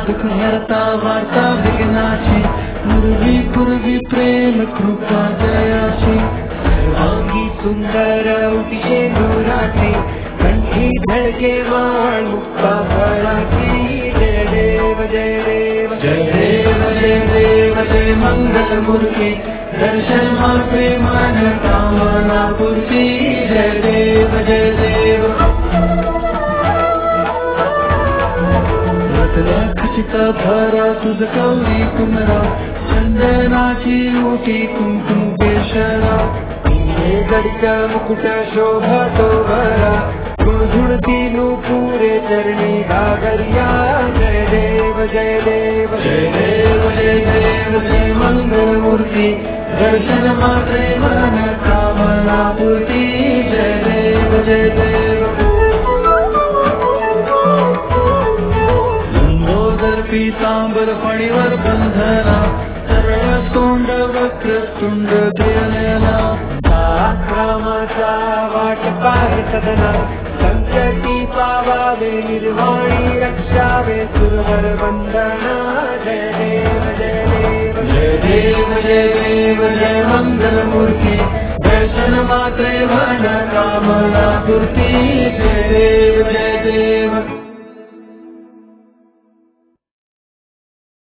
दुख हरता वार्ता विघ्नाची, पूर्वी पूर्वी प्रेम कृपा दयाची, सर्वांगी सुंदर उटिशे नुराची, कंठी धडके वाण मुक्ता फळाची, जय देव जय देव जय देव जय देव जय मंगल मूर्ती, दर्शन मात्रे मन कामना पूर्ती, जय देव जय देव। रत्न खचित भरा तुझ गौरी कुमरा, चंदनाची ओटी कुंकुम केशरा, गडक मुकुट शोभा तो भरा, झुळझुळती नूपुरे चरणी घागरिया, जय देव जय देव जय देव जय देव जय मंगल मूर्ती, दर्शन मात्रे मन कामना पूर्ती, जय देव जय देव। लंबोदर पीतांबर फणीवर बंधना, सरळ सोंड वक्र तुंड द्रिनयना, रामाचा वाट पाहे सदना, संकटी पावावे निर्वाणी रक्षावे सुरवर वंदना, जय देव जय देव जय देव जय देव जय मंगल मूर्ती, दर्शन मात्रे मन कामना पूर्ती, जय देव जय देव।